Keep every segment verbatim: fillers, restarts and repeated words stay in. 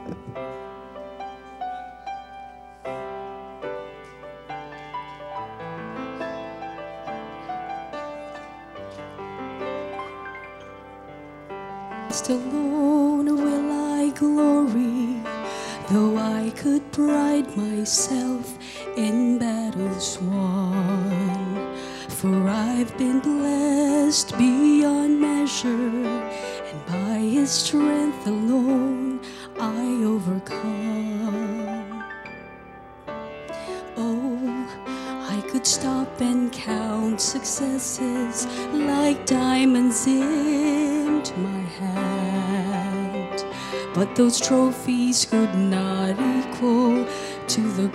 Alone will I glory, though I could pride myself in battles won. For I've been blessed beyond measure, and by His strength alone I overcome. Oh, I could stop and count successes like diamonds into my hand, but those trophies could not equal to the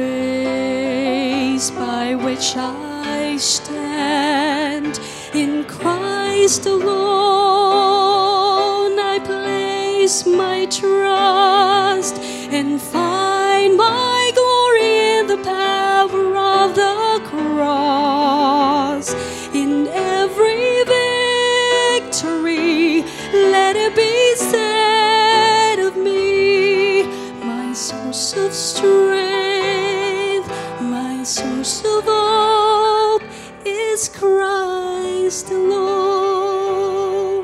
grace by which I stand. In Christ alone I place my trust and find my glory in the power of the cross. In every victory, let it be said of me, my source of strength, my source of hope is Christ alone.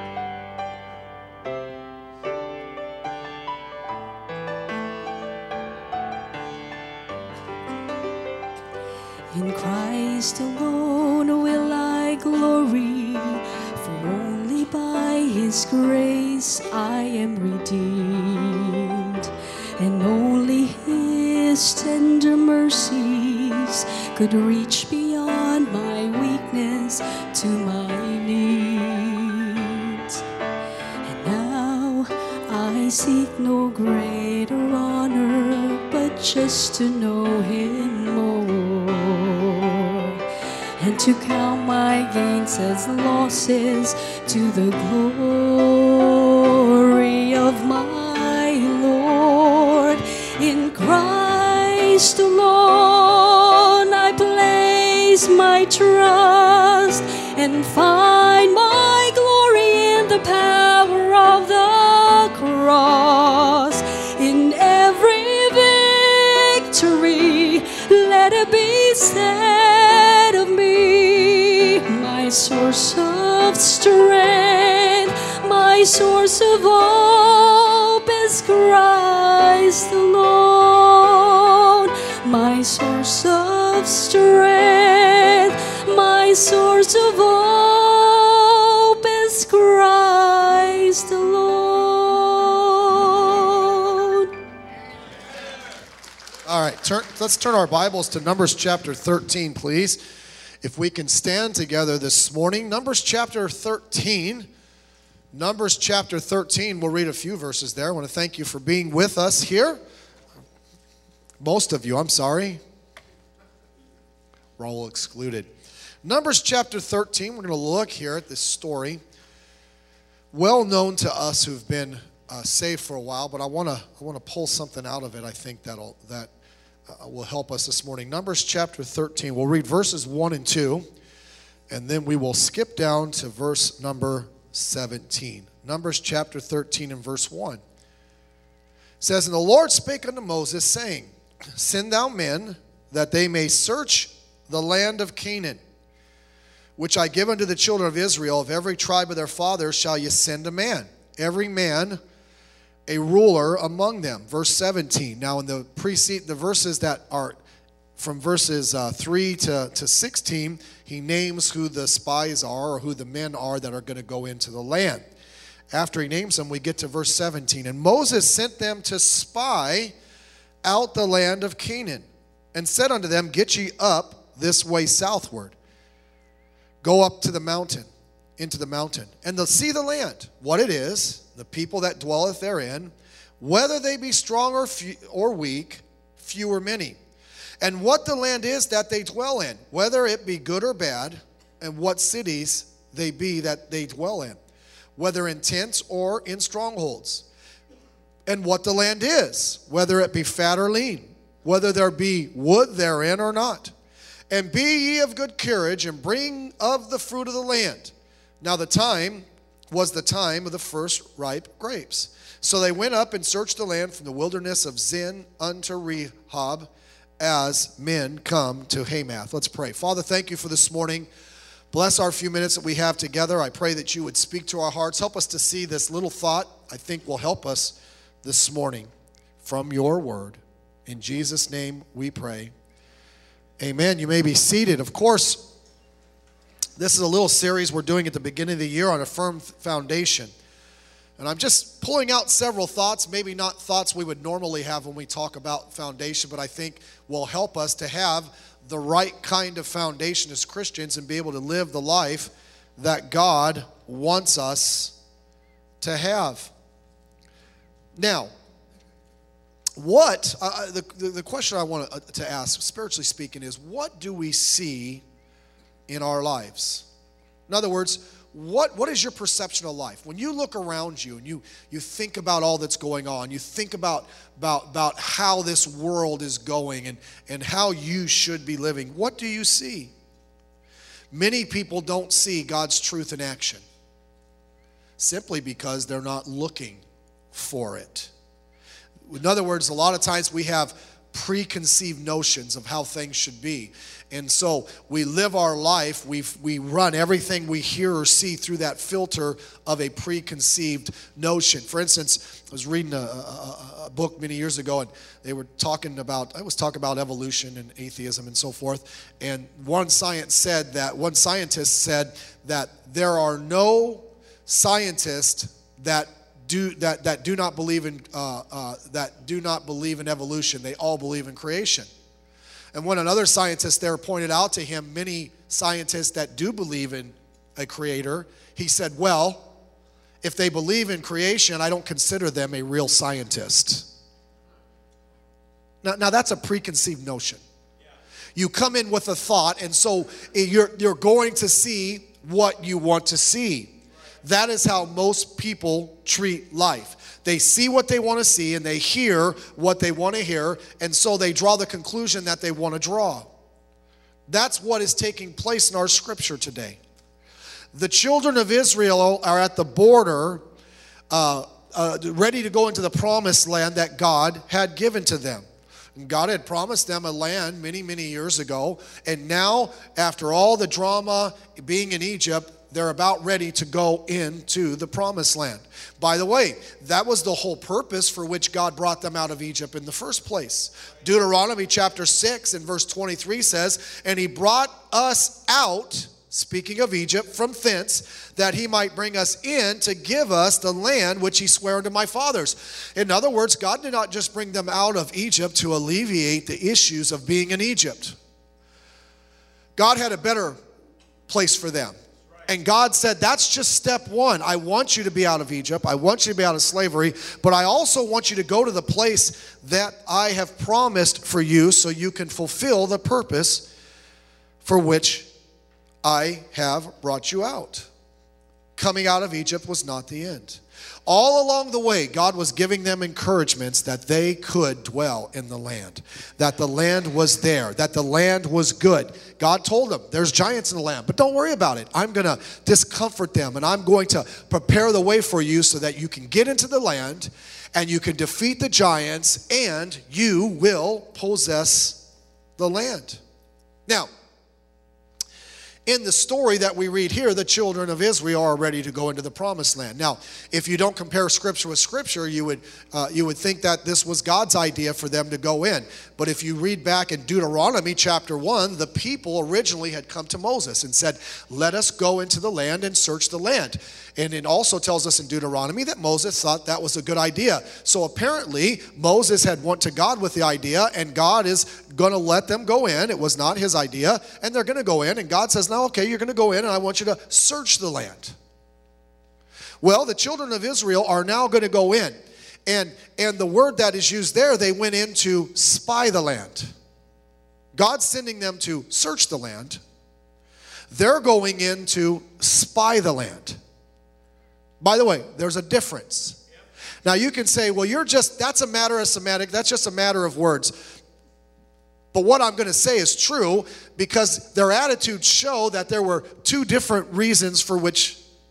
In Christ alone will I glory, for only by His grace I am redeemed, and only His tender mercies could reach beyond my weakness to my needs. And now I seek no greater honor, but just to know Him more, and to count my gains as losses to the glory of my Lord. In Christ alone I place my trust and find my glory in the power of the cross. In every victory, let it be said of me, my source of strength, my source of hope is Christ alone. My source of strength, my source of hope is Christ alone. All right, turn, let's turn our Bibles to Numbers chapter thirteen, please. If we can stand together this morning. Numbers chapter thirteen. Numbers chapter thirteen. We'll read a few verses there. I want to thank you for being with us here. Most of you, I'm sorry. Roll excluded. Numbers chapter thirteen. We're going to look here at this story. Well known to us who've been uh, saved for a while, but I want to I want to pull something out of it. I think that'll that uh, will help us this morning. Numbers chapter thirteen. We'll read verses one and two, and then we will skip down to verse number seventeen. Numbers chapter thirteen and verse one. It says, "And the Lord spake unto Moses, saying, Send thou men, that they may search the land of Canaan, which I give unto the children of Israel. Of every tribe of their fathers shall ye send a man, every man a ruler among them." Verse seventeen. Now in the precede, the verses that are from verses uh, three to, to sixteen, he names who the spies are, or who the men are that are going to go into the land. After he names them, we get to verse seventeen. "And Moses sent them to spy out the land of Canaan, and said unto them, Get ye up this way southward. Go up to the mountain, into the mountain, and to see the land, what it is, the people that dwelleth therein, whether they be strong or few, or weak, few or many, and what the land is that they dwell in, whether it be good or bad, and what cities they be that they dwell in, whether in tents or in strongholds, and what the land is, whether it be fat or lean, whether there be wood therein or not. And be ye of good courage, and bring of the fruit of the land. Now the time was the time of the first ripe grapes. So they went up and searched the land from the wilderness of Zin unto Rehob, as men come to Hamath. Let's pray. Father, thank you for this morning. Bless our few minutes that we have together. I pray that you would speak to our hearts. Help us to see this little thought I think will help us this morning from your word. In Jesus' name we pray. Amen. You may be seated. Of course, this is a little series we're doing at the beginning of the year on a firm foundation. And I'm just pulling out several thoughts, maybe not thoughts we would normally have when we talk about foundation, but I think will help us to have the right kind of foundation as Christians and be able to live the life that God wants us to have. Now, what, uh, the, the, the question I want to, uh, to ask, spiritually speaking, is what do we see in our lives? In other words, What what is your perception of life? When you look around you and you, you think about all that's going on, you think about, about, about how this world is going and, and how you should be living, what do you see? Many people don't see God's truth in action simply because they're not looking for it. In other words, a lot of times we have preconceived notions of how things should be. And so we live our life, we we run everything we hear or see through that filter of a preconceived notion. For instance, I was reading a, a, a book many years ago, and they were talking about, I was talking about evolution and atheism and so forth. And one science said that, one scientist said that there are no scientists that do that that do not believe in uh, uh, that do not believe in evolution. They all believe in creation. And when another scientist there pointed out to him many scientists that do believe in a creator, he said, well, if they believe in creation, I don't consider them a real scientist. Now, now that's a preconceived notion. You come in with a thought, and so you're, you're going to see what you want to see. That is how most people treat life. They see what they want to see and they hear what they want to hear, and so they draw the conclusion that they want to draw. That's what is taking place in our scripture today. The children of Israel are at the border, uh, uh, ready to go into the promised land that God had given to them. And God had promised them a land many, many years ago, and now, after all the drama being in Egypt, they're about ready to go into the promised land. By the way, that was the whole purpose for which God brought them out of Egypt in the first place. Deuteronomy chapter six and verse twenty-three says, and he brought us out, speaking of Egypt, from thence, that he might bring us in to give us the land which he sware unto my fathers. In other words, God did not just bring them out of Egypt to alleviate the issues of being in Egypt. God had a better place for them. And God said, that's just step one. I want you to be out of Egypt. I want you to be out of slavery. But I also want you to go to the place that I have promised for you so you can fulfill the purpose for which I have brought you out. Coming out of Egypt was not the end. All along the way, God was giving them encouragements that they could dwell in the land, that the land was there, that the land was good. God told them, there's giants in the land, but don't worry about it. I'm going to discomfort them, and I'm going to prepare the way for you so that you can get into the land, and you can defeat the giants, and you will possess the land. Now, in the story that we read here, the children of Israel are ready to go into the promised land. Now, if you don't compare scripture with scripture, you would uh, you would think that this was God's idea for them to go in. But if you read back in Deuteronomy chapter one, the people originally had come to Moses and said, let us go into the land and search the land. And it also tells us in Deuteronomy that Moses thought that was a good idea. So apparently, Moses had went to God with the idea, and God is going to let them go in. It was not his idea, and they're going to go in. And God says, no, okay, you're going to go in, and I want you to search the land. Well, the children of Israel are now going to go in. And, and the word that is used there, they went in to spy the land. God's sending them to search the land. They're going in to spy the land. By the way, there's a difference. Now you can say, well, you're just, that's a matter of semantic, that's just a matter of words. But what I'm going to say is true because their attitudes show that there were two different reasons for which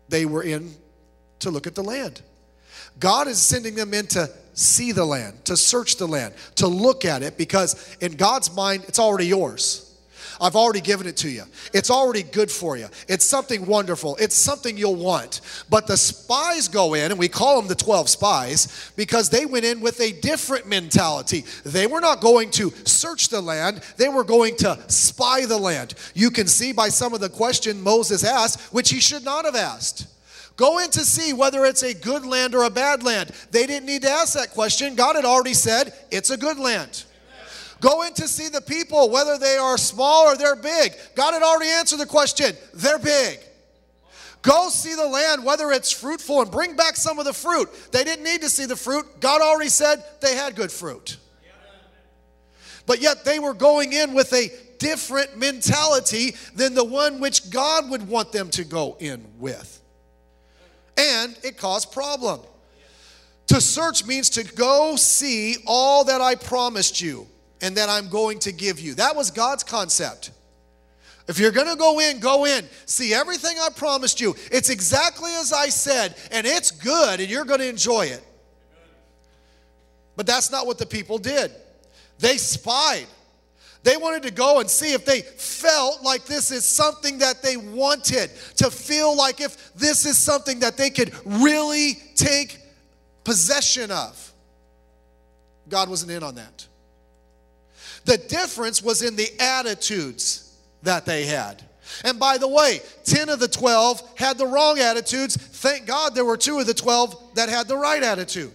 They were in to look at the land. God is sending them in to see the land, to search the land, to look at it, because in God's mind, it's already yours. I've already given it to you. It's already good for you. It's something wonderful. It's something you'll want. But the spies go in, and we call them the twelve spies, because they went in with a different mentality. They were not going to search the land. They were going to spy the land. You can see by some of the questions Moses asked, which he should not have asked. Go in to see whether it's a good land or a bad land. They didn't need to ask that question. God had already said, it's a good land. Go in to see the people, whether they are small or they're big. God had already answered the question. They're big. Go see the land, whether it's fruitful, and bring back some of the fruit. They didn't need to see the fruit. God already said they had good fruit. But yet they were going in with a different mentality than the one which God would want them to go in with. And it caused problem. To search means to go see all that I promised you and that I'm going to give you. That was God's concept. If you're going to go in, go in. See everything I promised you. It's exactly as I said, and it's good, and you're going to enjoy it. But that's not what the people did. They spied. They wanted to go and see if they felt like this is something that they wanted, to feel like if this is something that they could really take possession of. God wasn't in on that. The difference was in the attitudes that they had. And by the way, ten of the twelve had the wrong attitudes. Thank God there were two of the twelve that had the right attitude.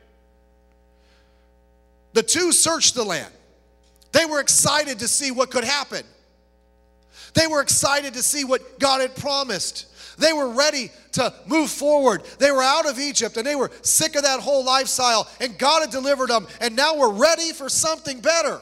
The two searched the land. They were excited to see what could happen. They were excited to see what God had promised. They were ready to move forward. They were out of Egypt, and they were sick of that whole lifestyle, and God had delivered them, and now we're ready for something better.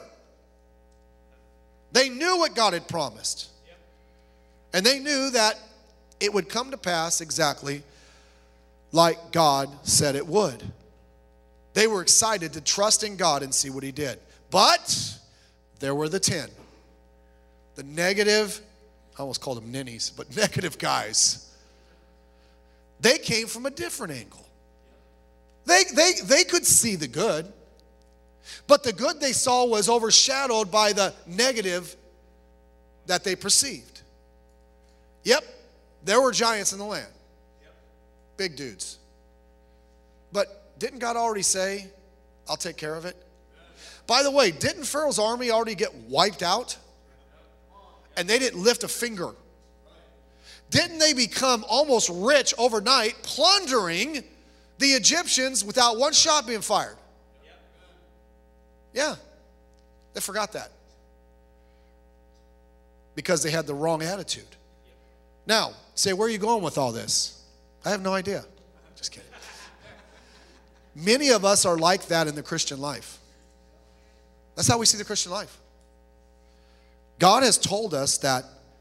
They knew what God had promised. And they knew that it would come to pass exactly like God said it would. They were excited to trust in God and see what he did. But there were the ten. The negative, I almost called them ninnies, but negative guys. They came from a different angle. They, they, they could see the good. But the good they saw was overshadowed by the negative that they perceived. Yep, there were giants in the land. Big dudes. But didn't God already say, I'll take care of it? By the way, didn't Pharaoh's army already get wiped out? And they didn't lift a finger. Didn't they become almost rich overnight, plundering the Egyptians without one shot being fired? Yeah, they forgot that. Because they had the wrong attitude. Now, say, where are you going with all this? I have no idea. Just kidding. Many of us are like that in the Christian life. That's how we see the Christian life. God has told us that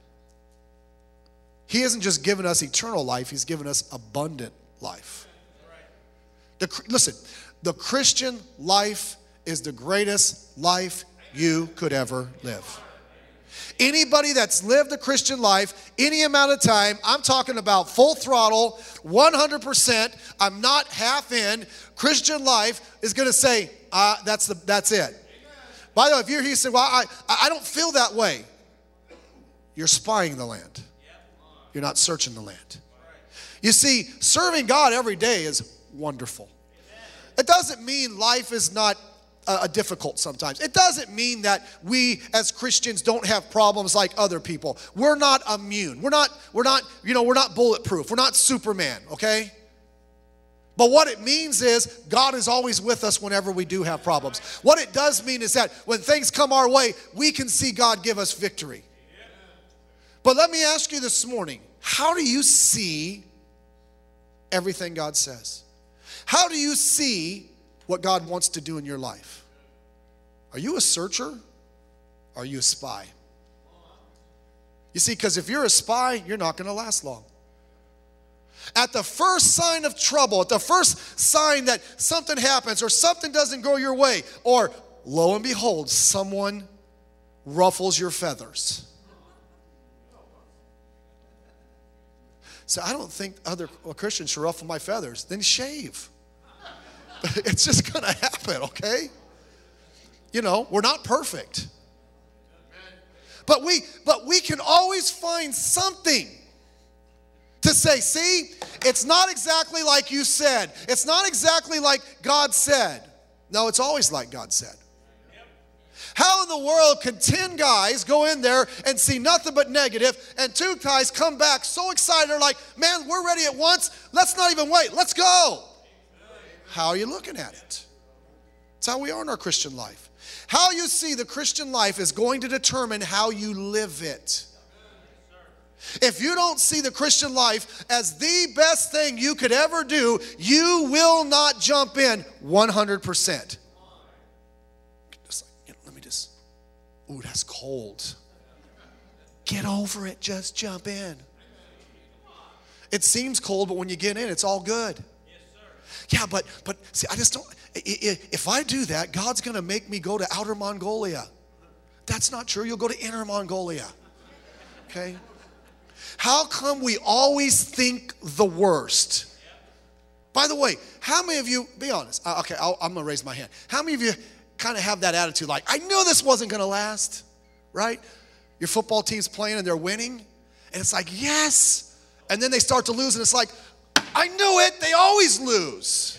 he hasn't just given us eternal life, he's given us abundant life. The, listen, the Christian life is the greatest life you could ever live. Anybody that's lived the Christian life any amount of time, I'm talking about full throttle, one hundred percent, I'm not half in, Christian life is going to say, uh, that's, the, that's it. By the way, if you're here, you say, well, I, I don't feel that way. You're spying the land. You're not searching the land. You see, serving God every day is wonderful. It doesn't mean life is not uh, difficult sometimes. It doesn't mean that we as Christians don't have problems like other people. We're not immune. We're not, we're not, you know, we're not bulletproof. We're not Superman, okay? But what it means is God is always with us whenever we do have problems. What it does mean is that when things come our way, we can see God give us victory. But let me ask you this morning, how do you see everything God says? How do you see what God wants to do in your life? Are you a searcher? Or are you a spy? You see, because if you're a spy, you're not going to last long. At the first sign of trouble, at the first sign that something happens or something doesn't go your way, or lo and behold, someone ruffles your feathers. So I don't think other Christians should ruffle my feathers. Then shave. It's just going to happen, okay? You know, we're not perfect. But we, but we can always find something to say, see, it's not exactly like you said. It's not exactly like God said. No, it's always like God said. How in the world can ten guys go in there and see nothing but negative, and two guys come back so excited, they're like, man, we're ready at once. Let's not even wait. Let's go. How are you looking at it? It's how we are in our Christian life. How you see the Christian life is going to determine how you live it. If you don't see the Christian life as the best thing you could ever do, you will not jump in one hundred percent. Just like, you know, let me just, ooh, that's cold. Get over it, just jump in. It seems cold, but when you get in, it's all good. Yeah, but, but see, I just don't, if I do that, God's going to make me go to Outer Mongolia. That's not true. You'll go to Inner Mongolia. Okay? How come we always think the worst? By the way, how many of you, be honest, uh, okay, I'll, I'm going to raise my hand. How many of you kind of have that attitude like, I knew this wasn't going to last, right? Your football team's playing and they're winning, and it's like, yes. And then they start to lose, and it's like, I knew it, they always lose.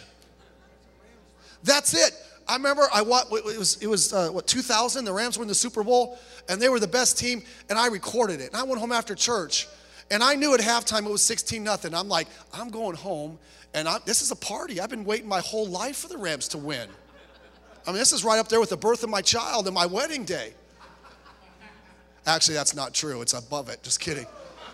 That's it. I remember I watched, it was, it was uh, what, two thousand, the Rams were in the Super Bowl, and they were the best team, and I recorded it. And I went home after church, and I knew at halftime it was sixteen nothing. I'm like, I'm going home, and I'm, this is a party. I've been waiting my whole life for the Rams to win. I mean, this is right up there with the birth of my child and my wedding day. Actually, that's not true. It's above it. Just kidding.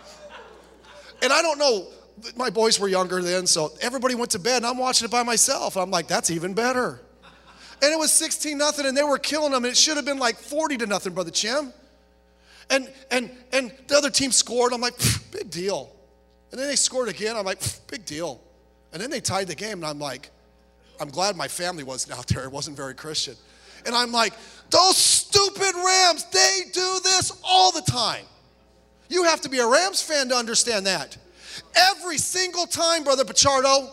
And I don't know. My boys were younger then, so everybody went to bed, and I'm watching it by myself. I'm like, that's even better. And it was sixteen nothing, and they were killing them, and it should have been like forty to nothing, Brother Chim. And and and the other team scored. I'm like, big deal. And then they scored again. I'm like, big deal. And then they tied the game, and I'm like, I'm glad my family wasn't out there. It wasn't very Christian. And I'm like, those stupid Rams, they do this all the time. You have to be a Rams fan to understand that. Every single time, Brother Pichardo.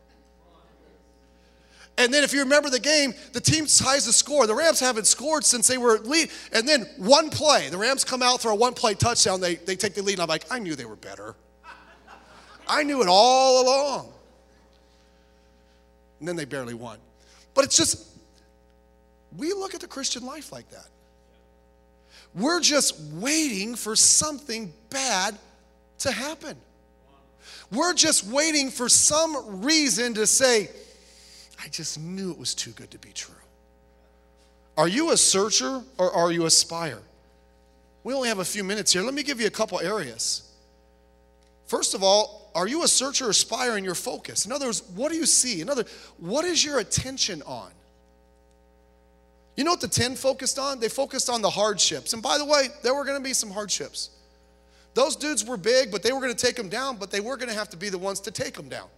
And then if you remember the game, the team ties the score. The Rams haven't scored since they were lead. And then one play, the Rams come out for a one-play touchdown. They, they take the lead, and I'm like, I knew they were better. I knew it all along. And then they barely won. But it's just, we look at the Christian life like that. We're just waiting for something bad to happen. We're just waiting for some reason to say, I just knew it was too good to be true. Are you a searcher or are you a spyer? We only have a few minutes here. Let me give you a couple areas. First of all, are you a searcher or spyer in your focus? In other words, what do you see? In other words, what is your attention on? You know what the ten focused on? They focused on the hardships. And by the way, there were going to be some hardships. Those dudes were big, but they were going to take them down, but they were going to have to be the ones to take them down.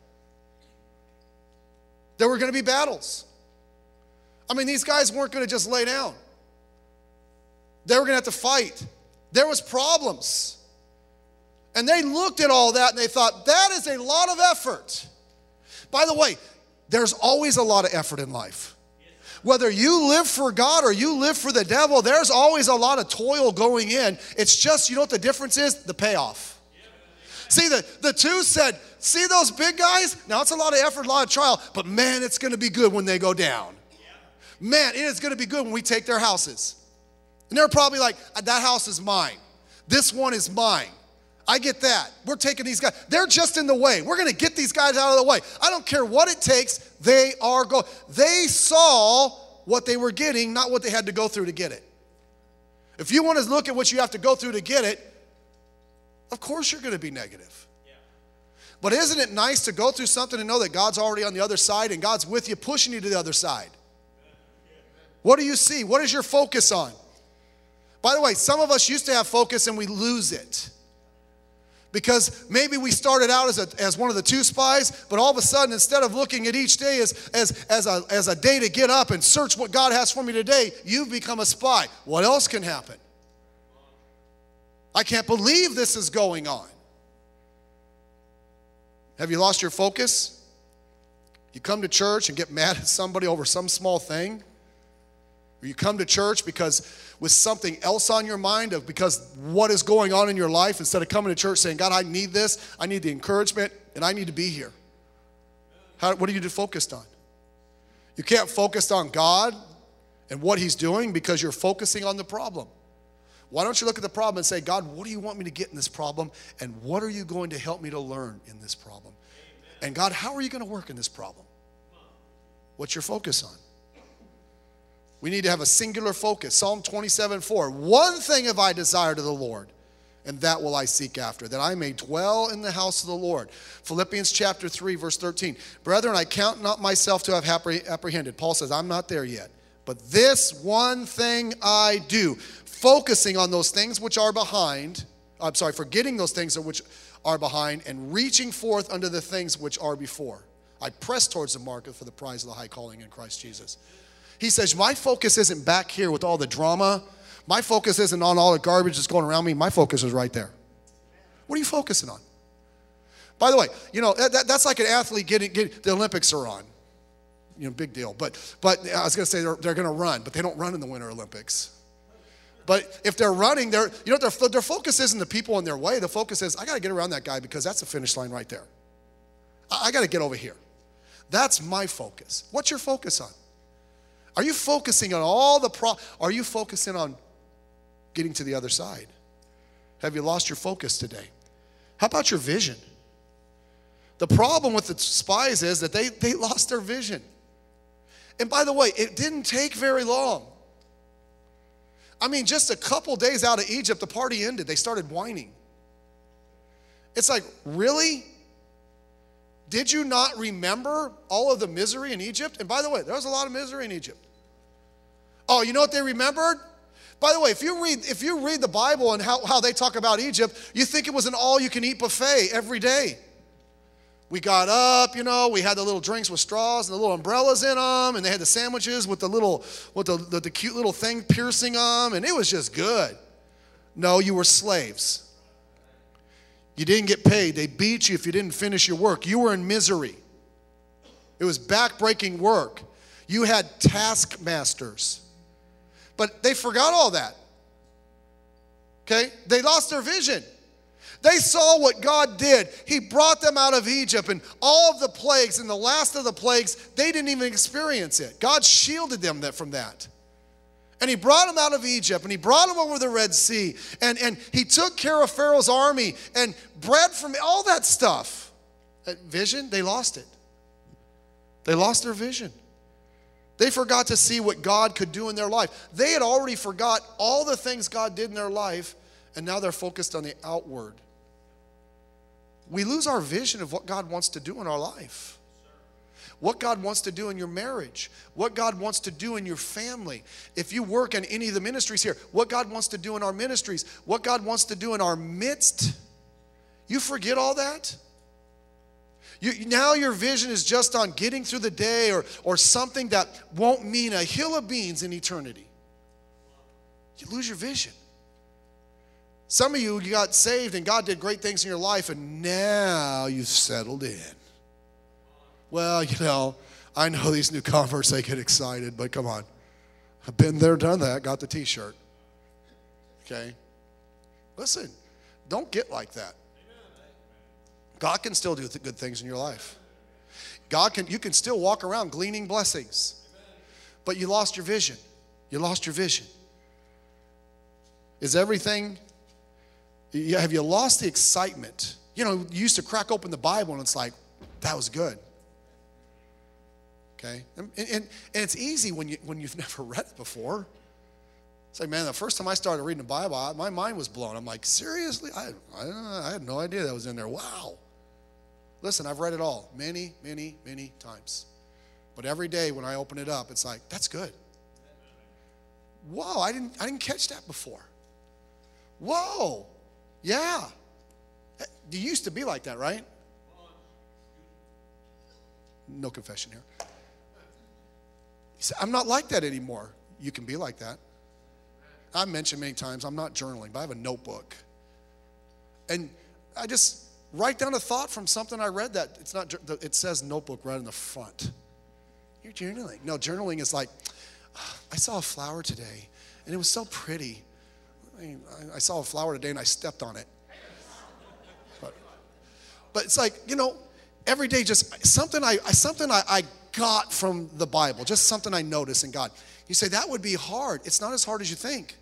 There were going to be battles. I mean, these guys weren't going to just lay down. They were going to have to fight. There was problems. And they looked at all that and they thought, that is a lot of effort. By the way, there's always a lot of effort in life. Whether you live for God or you live for the devil, there's always a lot of toil going in. It's just, you know what the difference is? The payoff. See, the, the two said, see those big guys? Now, it's a lot of effort, a lot of trial, but man, it's going to be good when they go down. Man, it is going to be good when we take their houses. And they're probably like, that house is mine. This one is mine. I get that. We're taking these guys. They're just in the way. We're going to get these guys out of the way. I don't care what it takes. They are going. They saw what they were getting, not what they had to go through to get it. If you want to look at what you have to go through to get it, of course you're going to be negative. Yeah. But isn't it nice to go through something and know that God's already on the other side and God's with you, pushing you to the other side? What do you see? What is your focus on? By the way, some of us used to have focus and we lose it. Because maybe we started out as a, as one of the two spies, but all of a sudden, instead of looking at each day as, as, as, a, as a day to get up and search what God has for me today, you've become a spy. What else can happen? I can't believe this is going on. Have you lost your focus? You come to church and get mad at somebody over some small thing? Or you come to church because with something else on your mind of because what is going on in your life instead of coming to church saying, God, I need this, I need the encouragement, and I need to be here. How, what are you focused on? You can't focus on God and what he's doing because you're focusing on the problem. Why don't you look at the problem and say, God, what do you want me to get in this problem? And what are you going to help me to learn in this problem? And God, how are you going to work in this problem? What's your focus on? We need to have a singular focus. Psalm twenty-seven four. One thing have I desired of the Lord, and that will I seek after, that I may dwell in the house of the Lord. Philippians chapter three, verse thirteen. Brethren, I count not myself to have apprehended. Paul says, I'm not there yet. But this one thing I do, focusing on those things which are behind, I'm sorry, forgetting those things which are behind, and reaching forth unto the things which are before. I press towards the mark for the prize of the high calling in Christ Jesus. He says, my focus isn't back here with all the drama. My focus isn't on all the garbage that's going around me. My focus is right there. What are you focusing on? By the way, you know, that, that's like an athlete getting, getting, the Olympics are on. You know, big deal. But but I was going to say they're, they're going to run, but they don't run in the Winter Olympics. But if they're running, they're, you know, their, their focus isn't the people in their way. The focus is, I got to get around that guy because that's the finish line right there. I, I got to get over here. That's my focus. What's your focus on? Are you focusing on all the pro? Are you focusing on getting to the other side? Have you lost your focus today? How about your vision? The problem with the spies is that they, they lost their vision. And by the way, it didn't take very long. I mean, just a couple days out of Egypt, the party ended. They started whining. It's like, really? Did you not remember all of the misery in Egypt? And by the way, there was a lot of misery in Egypt. Oh, you know what they remembered? By the way, if you read if you read the Bible and how, how they talk about Egypt, you think it was an all-you-can-eat buffet every day. We got up, you know, we had the little drinks with straws and the little umbrellas in them, and they had the sandwiches with the little with the, the, the cute little thing piercing them, and it was just good. No, you were slaves. You didn't get paid. They beat you if you didn't finish your work. You were in misery. It was backbreaking work. You had taskmasters. But they forgot all that. Okay? They lost their vision. They saw what God did. He brought them out of Egypt, and all of the plagues and the last of the plagues, they didn't even experience it. God shielded them from that. And he brought them out of Egypt, and he brought them over the Red Sea, and, and he took care of Pharaoh's army and bread from all that stuff. That vision, they lost it. They lost their vision. They forgot to see what God could do in their life. They had already forgot all the things God did in their life, and now they're focused on the outward. We lose our vision of what God wants to do in our life. What God wants to do in your marriage, what God wants to do in your family. If you work in any of the ministries here, what God wants to do in our ministries, what God wants to do in our midst, you forget all that? You, now your vision is just on getting through the day or, or something that won't mean a hill of beans in eternity. You lose your vision. Some of you, you got saved and God did great things in your life, and now you've settled in. Well, you know, I know these new converts, they get excited, but come on. I've been there, done that, got the t-shirt. Okay? Listen, don't get like that. God can still do good things in your life. God can, you can still walk around gleaning blessings. But you lost your vision. You lost your vision. Is everything, have you lost the excitement? You know, you used to crack open the Bible and it's like, that was good. Okay, and, and, and it's easy when, you, when you've never read it before. It's like, man, the first time I started reading the Bible, I, my mind was blown. I'm like, seriously? I, I, I had no idea that was in there. Wow. Listen, I've read it all many, many, many times. But every day when I open it up, it's like, that's good. Whoa, I didn't, I didn't catch that before. Whoa, yeah. You used to be like that, right? No confession here. He said, I'm not like that anymore. You can be like that. I've mentioned many times, I'm not journaling, but I have a notebook. And I just, write down a thought from something I read that it's not, it says notebook right in the front. You're journaling. No, journaling is like, I saw a flower today and it was so pretty. I mean, I saw a flower today and I stepped on it. But, but it's like, you know, every day just something I something I, I got from the Bible, just something I noticed in God. You say, that would be hard. It's not as hard as you think.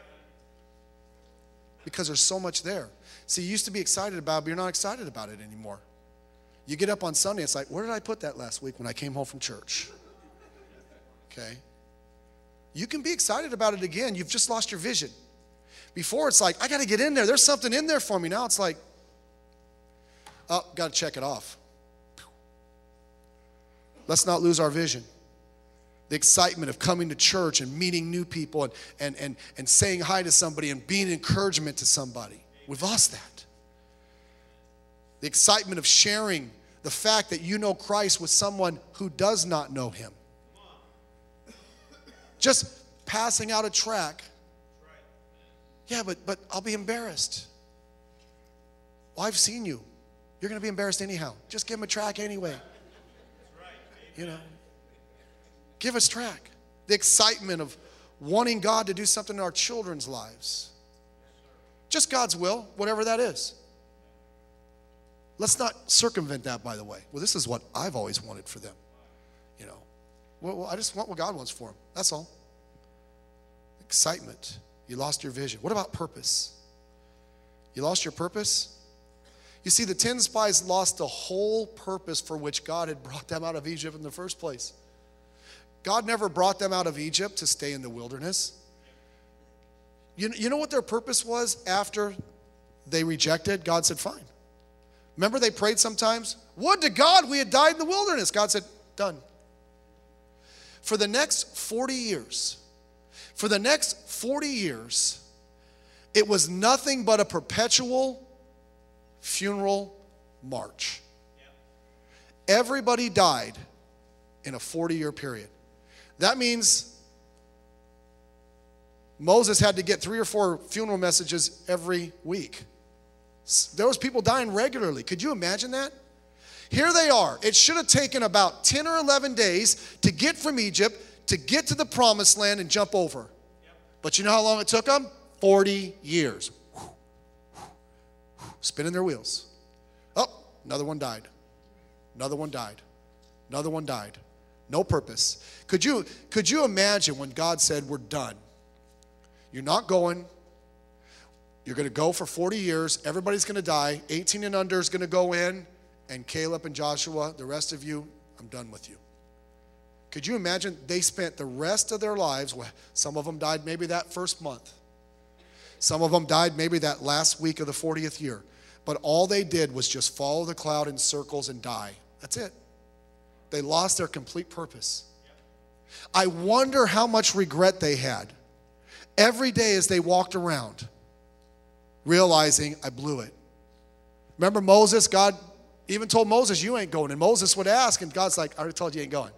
Because there's so much there. See, you used to be excited about it, but you're not excited about it anymore. You get up on Sunday, it's like, where did I put that last week when I came home from church? Okay? You can be excited about it again. You've just lost your vision. Before, it's like, I got to get in there. There's something in there for me. Now it's like, oh, got to check it off. Let's not lose our vision. The excitement of coming to church and meeting new people and, and, and, and saying hi to somebody and being an encouragement to somebody. We've lost that. The excitement of sharing the fact that you know Christ with someone who does not know him. Just passing out a tract. Yeah, but, but I'll be embarrassed. Well, I've seen you. You're going to be embarrassed anyhow. Just give him a tract anyway. You know. Give us track. The excitement of wanting God to do something in our children's lives. Just God's will, whatever that is. Let's not circumvent that, by the way. Well, this is what I've always wanted for them. You know, well, I just want what God wants for them. That's all. Excitement. You lost your vision. What about purpose? You lost your purpose? You see, the ten spies lost the whole purpose for which God had brought them out of Egypt in the first place. God never brought them out of Egypt to stay in the wilderness. You, you know what their purpose was after they rejected? God said, fine. Remember they prayed sometimes? Would to God we had died in the wilderness. God said, done. For the next forty years, for the next forty years, it was nothing but a perpetual funeral march. Everybody died in a forty-year period. That means Moses had to get three or four funeral messages every week. There was people dying regularly. Could you imagine that? Here they are. It should have taken about ten or eleven days to get from Egypt to get to the promised land and jump over. But you know how long it took them? forty years. Spinning their wheels. Oh, another one died. Another one died. Another one died. No purpose. Could you, could you imagine when God said, we're done? You're not going. You're going to go for forty years. Everybody's going to die. eighteen and under is going to go in. And Caleb and Joshua, the rest of you, I'm done with you. Could you imagine? They spent the rest of their lives, well, some of them died maybe that first month. Some of them died maybe that last week of the fortieth year. But all they did was just follow the cloud in circles and die. That's it. They lost their complete purpose. I wonder how much regret they had every day as they walked around, realizing, I blew it. Remember Moses? God even told Moses, you ain't going. And Moses would ask, and God's like, I already told you, you ain't going.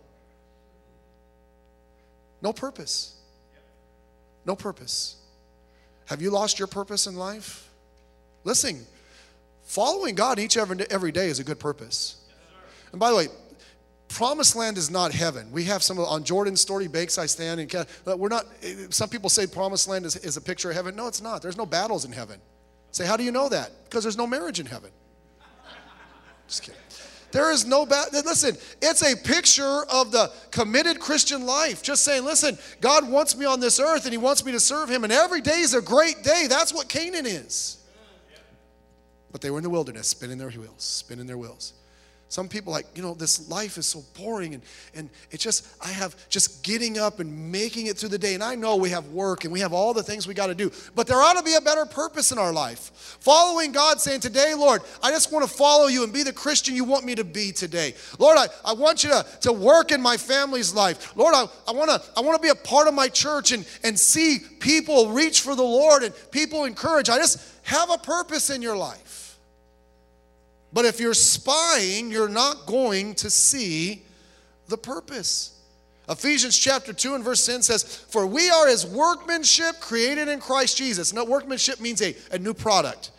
No purpose. No purpose. Have you lost your purpose in life? Listen, following God each every, every day is a good purpose. And by the way, Promised land is not heaven. We have some on Jordan's Story Bakes I stand and we're not. Some people say Promised land is, is a picture of heaven. No, it's not. There's no battles in heaven. Say, how do you know that? Because there's no marriage in heaven. Just kidding. There is no bad. Listen, it's a picture of the committed Christian life. Just saying, listen, God wants me on this earth and he wants me to serve him. And every day is a great day. That's what Canaan is. But they were in the wilderness, spinning their wheels, spinning their wheels. Some people like, you know, this life is so boring and, and it's just, I have just getting up and making it through the day. And I know we have work and we have all the things we got to do. But there ought to be a better purpose in our life. Following God, saying, today, Lord, I just want to follow you and be the Christian you want me to be today. Lord, I, I want you to, to work in my family's life. Lord, I, I want to I want to be a part of my church and, and see people reach for the Lord and people encourage. I just have a purpose in your life. But if you're spying, you're not going to see the purpose. Ephesians chapter two and verse ten says, for we are his workmanship created in Christ Jesus. Now, workmanship means a, a new product.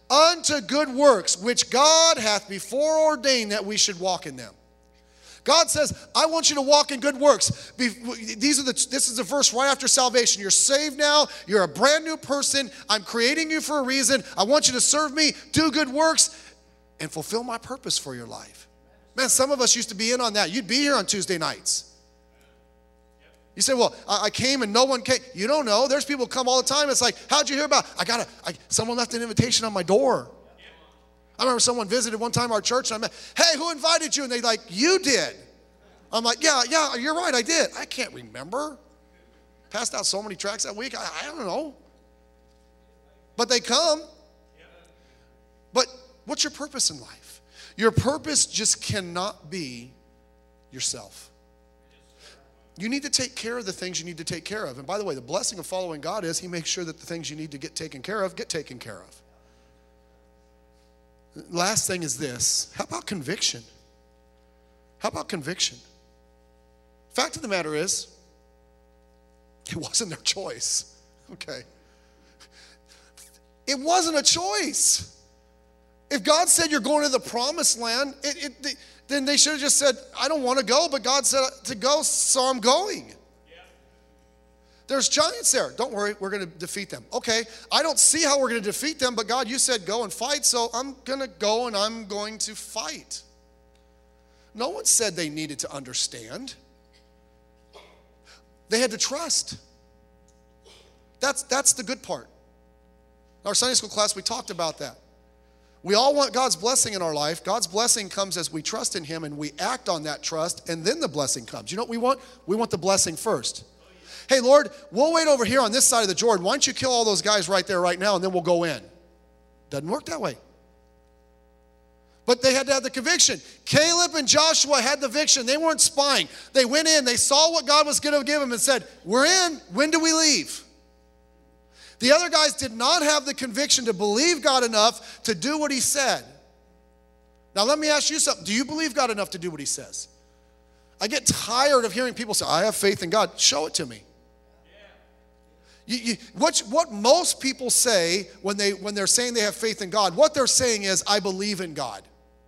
unto good works, which God hath before ordained that we should walk in them. God says, I want you to walk in good works. These are the, this is the verse right after salvation. You're saved now. You're a brand new person. I'm creating you for a reason. I want you to serve me, do good works, and fulfill my purpose for your life. Man, some of us used to be in on that. You'd be here on Tuesday nights. You say, well, I came and no one came. You don't know. There's people who come all the time. It's like, how'd you hear about it? I got a, I, someone left an invitation on my door. I remember someone visited one time our church, and I met, hey, who invited you? And they like, you did. I'm like, yeah, yeah, you're right, I did. I can't remember. Passed out so many tracts that week, I, I don't know. But they come. But what's your purpose in life? Your purpose just cannot be yourself. You need to take care of the things you need to take care of. And by the way, the blessing of following God is he makes sure that the things you need to get taken care of, get taken care of. Last thing is this. How about conviction? How about conviction? Fact of the matter is, it wasn't their choice. Okay. It wasn't a choice. If God said you're going to the promised land, it, it, then they should have just said, I don't want to go, but God said to go, so I'm going. There's giants there. Don't worry, we're going to defeat them. Okay, I don't see how we're going to defeat them, but God, you said go and fight, so I'm going to go and I'm going to fight. No one said they needed to understand. They had to trust. That's, that's the good part. In our Sunday school class, we talked about that. We all want God's blessing in our life. God's blessing comes as we trust in him and we act on that trust, and then the blessing comes. You know what we want? We want the blessing first. Hey, Lord, we'll wait over here on this side of the Jordan. Why don't you kill all those guys right there, right now, and then we'll go in. Doesn't work that way. But they had to have the conviction. Caleb and Joshua had the conviction. They weren't spying. They went in. They saw what God was going to give them and said, we're in. When do we leave? The other guys did not have the conviction to believe God enough to do what he said. Now, let me ask you something. Do you believe God enough to do what he says? I get tired of hearing people say, I have faith in God. Show it to me. You, you, what, what most people say when, they, when they're saying they have faith in God, what they're saying is, I believe in God.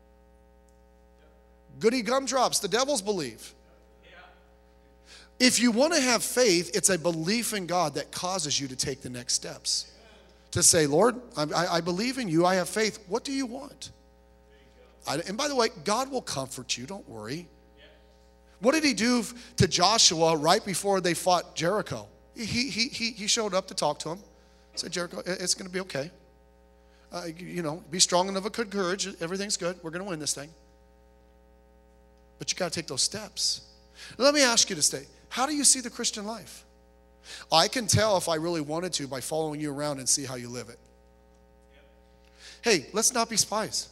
Goody gumdrops, the devils believe. If you want to have faith, it's a belief in God that causes you to take the next steps. To say, Lord, I, I, I believe in you, I have faith. What do you want? I, and by the way, God will comfort you, don't worry. What did he do to Joshua right before they fought Jericho? He, he, he, he showed up to talk to him. Said, Jericho, it's going to be okay. Uh, you know, be strong and of a good courage. Everything's good. We're going to win this thing. But you got to take those steps. Now, let me ask you to stay. How do you see the Christian life? I can tell if I really wanted to by following you around and see how you live it. Hey, let's not be spies.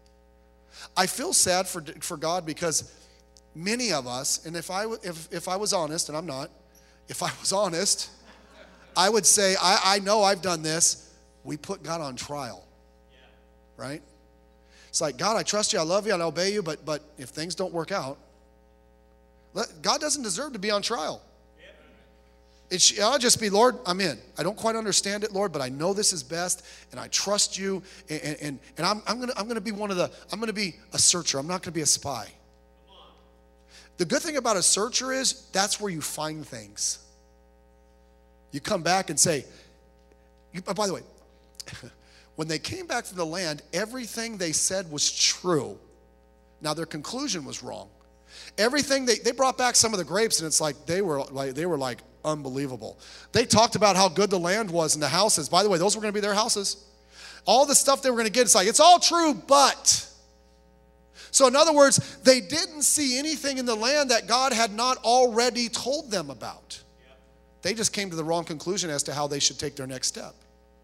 I feel sad for, for God because many of us, and if I, if, if I was honest, and I'm not, if I was honest, I would say, I, I know I've done this. We put God on trial, right? It's like, God, I trust you, I love you, and I obey you, but, but if things don't work out, let, God doesn't deserve to be on trial. It should, I'll just be, Lord, I'm in. I don't quite understand it, Lord, but I know this is best, and I trust you, and, and, and I'm, I'm gonna I'm gonna be one of the, I'm gonna be a searcher. I'm not gonna be a spy. The good thing about a searcher is that's where you find things. You come back and say, you, oh, by the way, when they came back from the land, everything they said was true. Now their conclusion was wrong. Everything they, they brought back some of the grapes, and it's like they were like they were like unbelievable. They talked about how good the land was and the houses. By the way, those were going to be their houses. All the stuff they were going to get, it's like it's all true, but. So in other words, they didn't see anything in the land that God had not already told them about. They just came to the wrong conclusion as to how they should take their next step.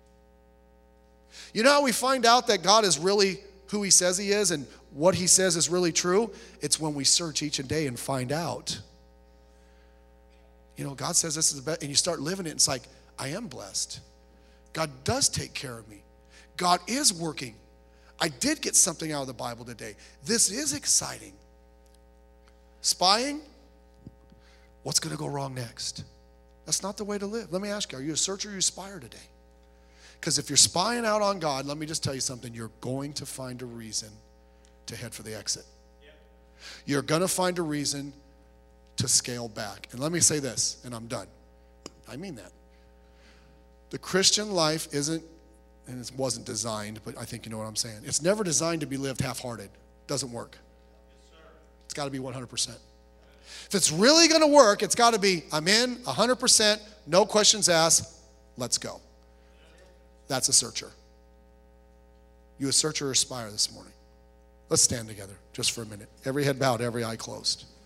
You know how we find out that God is really who he says he is and what he says is really true? It's when we search each day and find out. You know, God says this is the best, and you start living it, and it's like, I am blessed. God does take care of me. God is working. I did get something out of the Bible today. This is exciting. Spying, what's going to go wrong next? That's not the way to live. Let me ask you, are you a searcher or are you a spyer today? Because if you're spying out on God, let me just tell you something, you're going to find a reason to head for the exit. Yep. You're going to find a reason to scale back. And let me say this, and I'm done. I mean that. The Christian life isn't, and it wasn't designed, but I think you know what I'm saying. It's never designed to be lived half-hearted. Doesn't work. Yes, sir. It's got to be one hundred percent. If it's really going to work, it's got to be, I'm in, one hundred percent, no questions asked, let's go. That's a searcher. You a searcher or aspire this morning? Let's stand together just for a minute. Every head bowed, every eye closed.